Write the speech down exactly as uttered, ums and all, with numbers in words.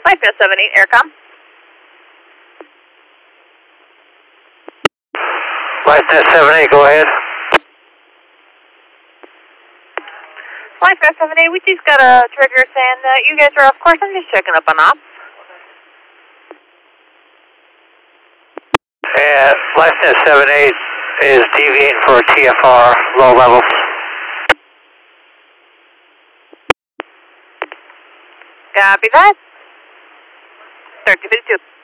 Flight Net seven eight, Aircom. Flight Net seven eight, go ahead. Flight Net seven eight, we just got a trigger saying that you guys are off course. I'm just checking up on ops. And Flight Net seven eight is deviating for a T F R, low level. Copy that. thirty fifty-two.